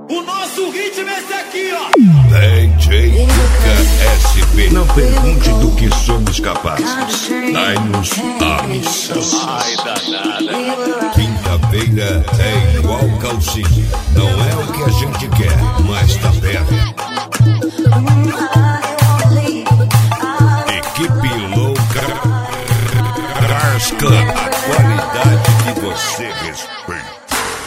O nosso ritmo é esse aqui, ó. DJ Cuca SP. Não pergunte do que somos capazes. Dai-nos a missão. Ai, danada. Quinta-feira é igual calcinha. Não é o que a gente quer, mas tá perto. Equipe louca. Cars Club. A qualidade que você respeita.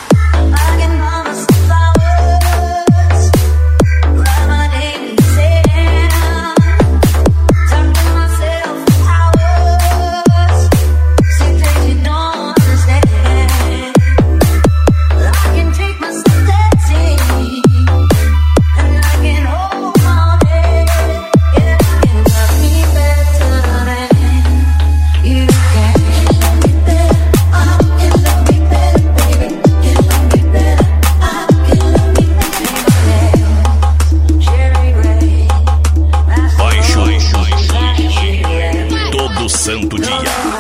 Santo dia.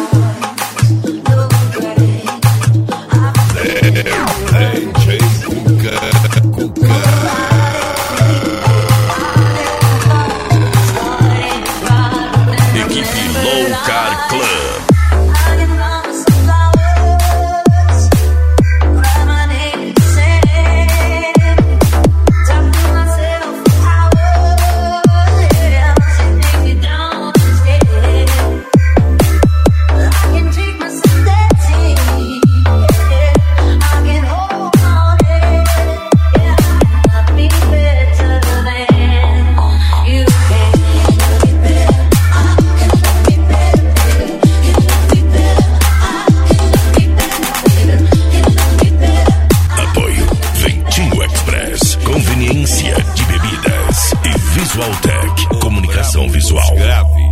DJ Cuca. Equipe Low Car Club. Conveniência de bebidas e Visual Tech, comunicação visual. Grave.